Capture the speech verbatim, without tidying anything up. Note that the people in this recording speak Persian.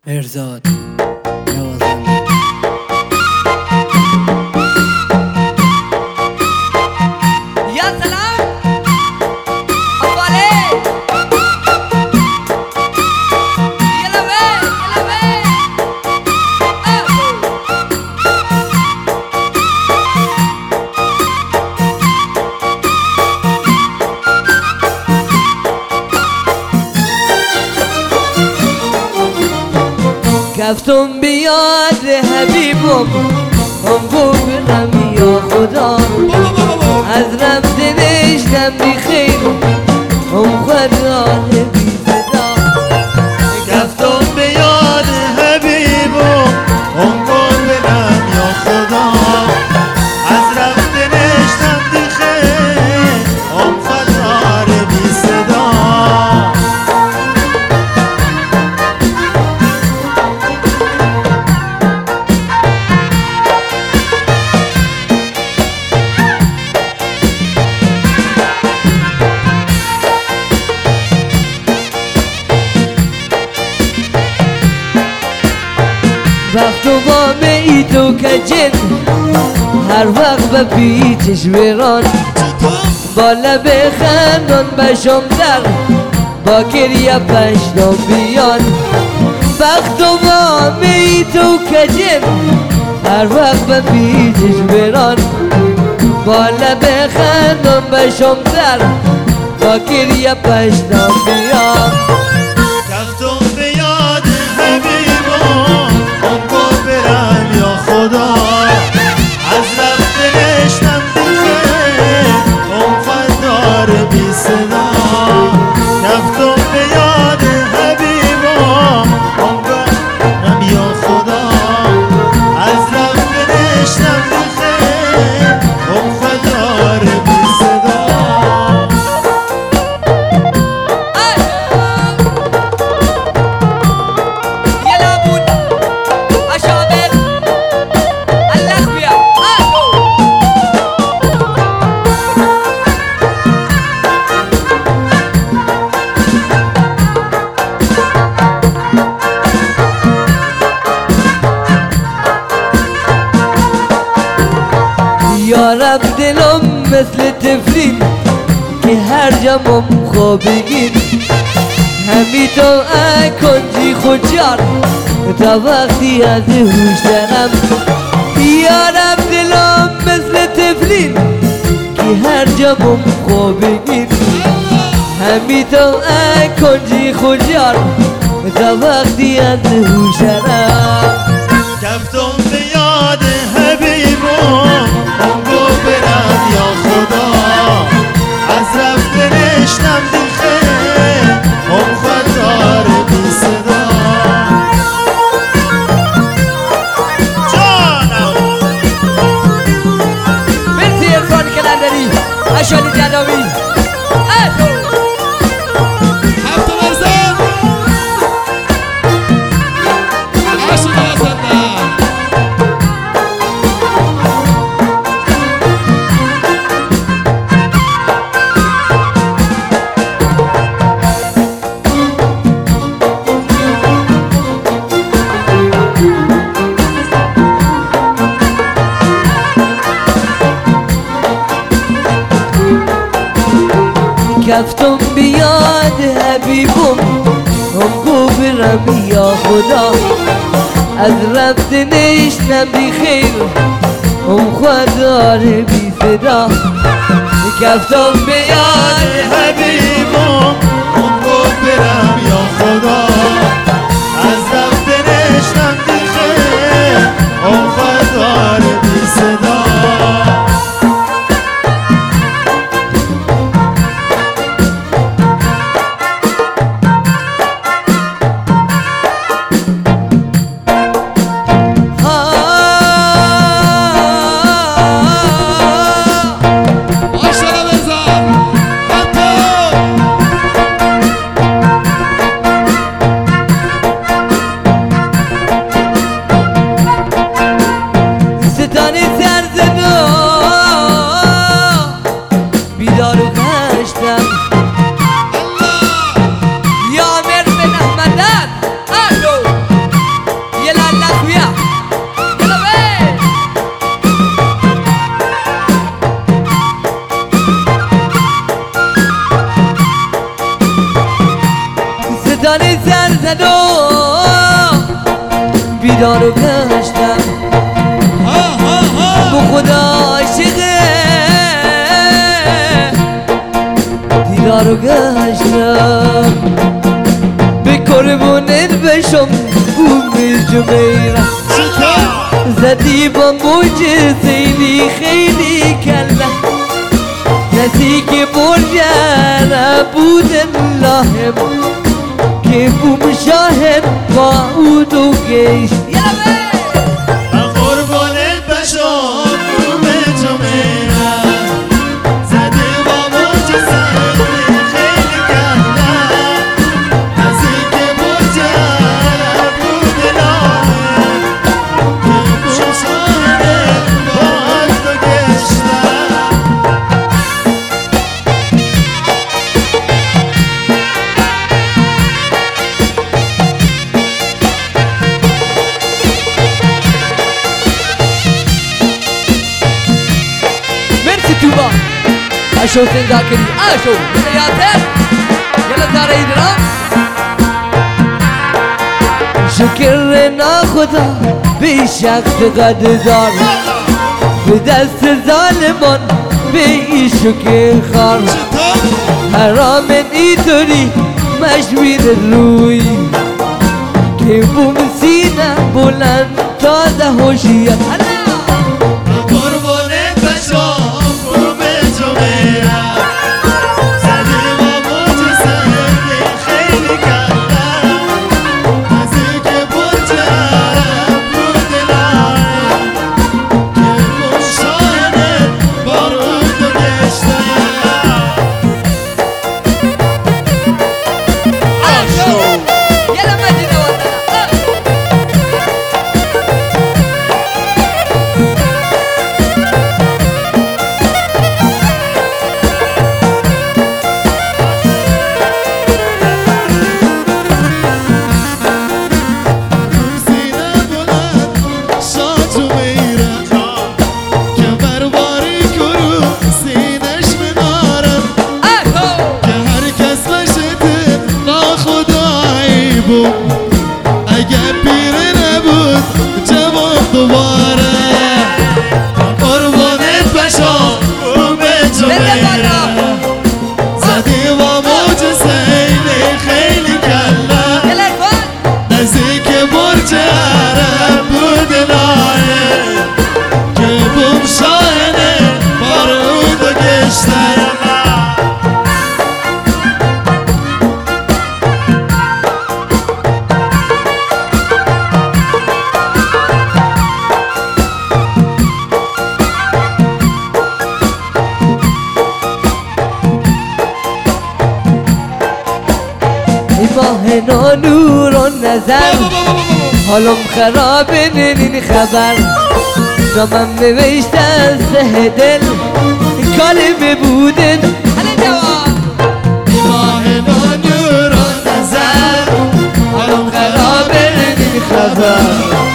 مرزاد نوازنده. یا سلام اقباله یلا بی یلا بی گفتم بیاد حبیبم هم بگرم یا خدا از رفتنش دم بخیر هم خدا بی صدا گفتم بیاد حبیبم هم بگرم یا خدا از رفتنش دم بخیر هم خدا بی صدا وقت و با می تو کجن هر وقت به پیچش ویران با لب خندان بشم در با گریه پشتم بیان وقت و با می تو کجن هر وقت به پیچش ویران با لب خندان بشم در با گریه پشتم بیان گفتم بیاد حبیبم برم یا خدا از رفتنش دم بخیر هم خدار بی صدا گفتم بیاد حبیبم هم برم یا خدا از رفتنش دم بخیر هم خدار بی صدا یا رب دلم مثل تفلین که هر جمم خوابگین همی تو اکنجی خودجار تا وقتی از هوش دارم یا رب دلم مثل تفلین که هر جمم خوابگین همی تو اکنجی خودجار تا وقتی از هوش دارم گفتم بیاد حبیبم هم برم یا خدا از رفتنش دم بخیر هم خدار بی صدا جانم مرسی ارفان کلندری اشالی جناوی گفتم بیاد حبیبم هم گو برم یا خدا از رفتنش دم بخیر هم خدا بی صدا گفتم بیاد حبیبم هم برم یا خدا از رفتنش دم بخیر هم خدار بی صدا زد و بیدار و گشتم با خدا عاشقه دیدار و گشتم به قربونت بشم بومی جمیرم زدی با موج سیلی خیلی کله کسی که برجره بود لاهم که بوم شاهد با اود و گیش قربانت بشم بوم جمیرم زدی با موج سیلی خیلی کله کسی که برجره بود لاهم توبا اشو زنده کردی اشو یادت یلا داره ایدرام شکر ناخدا بی شخص قدردار به دست ظالمان به ایشو که خار حرام اینطوری مشویر روی که بوم سینه بلند تازه هوشیت اگه پیره نبود جوان دوباره قربانت بشم بوم جمیرم زدی با موج سیلی خیلی کله نزدیک برج عرب بود لایه که بوم شاهنه بارود و گشته ماه نور و نظر حالم خرابه نین خبر جامم نوشته از ته دل کالمه بودن حالا جواب ماه نور و نظر حالم خرابه نین خبر